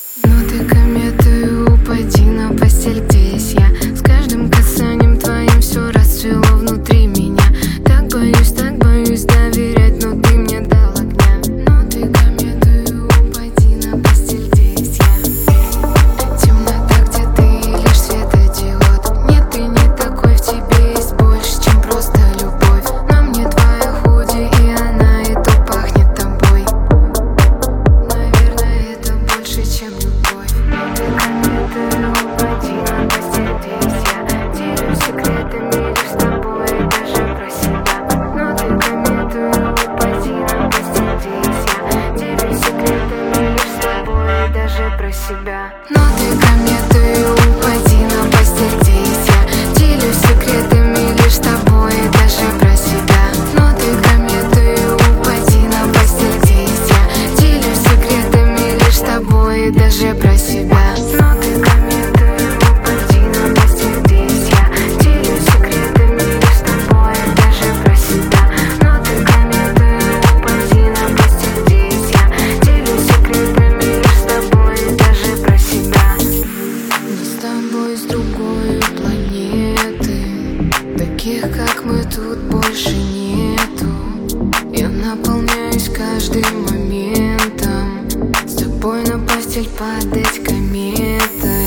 Но ты кометой упади на постель, здесь я. С каждым касанием твоим все расцвело внутри меня. Так боюсь доверять, но ты мне дал огня. Но ты кометой упади на постель, здесь я. Темнота, где ты лишь светодиод. Нет, ты не такой, в тебе есть больше, чем просто любовь. На мне твоя худи, и она и то пахнет тобой. Наверное, это больше, чем любовь. Но ты кометой упади на постель, здесь я. Делюсь секретами лишь с тобой, даже про себя. Но ты кометой упади на постель, здесь я. Делюсь секретами лишь с тобой, даже про себя. Но ты кометой упади на постель, здесь я. Делюсь секретами лишь с тобой, даже про себя. Но ты кометой упади на постель, здесь я. Делюсь секретами лишь с тобой, даже про себя. Но ты кометой упади на постель, здесь я. Делюсь секретами лишь с тобой, даже про себя. Но ты кометой упади на постель, здесь я. Делюсь секретами лишь с тобой, даже про себя. Мы с тобой с другой планеты, таких как мы тут больше нету. Я наполняюсь каждым моментом, с тобой на постель падать кометой.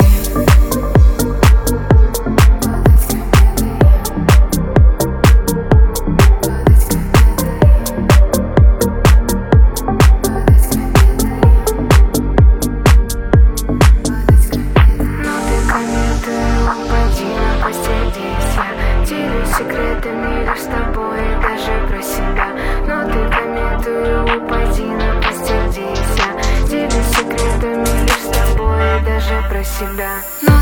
Секретами лишь с тобой, даже про себя. Но ты кометой упади на постель, здесь я. Делюсь секретами лишь с тобой, даже про себя.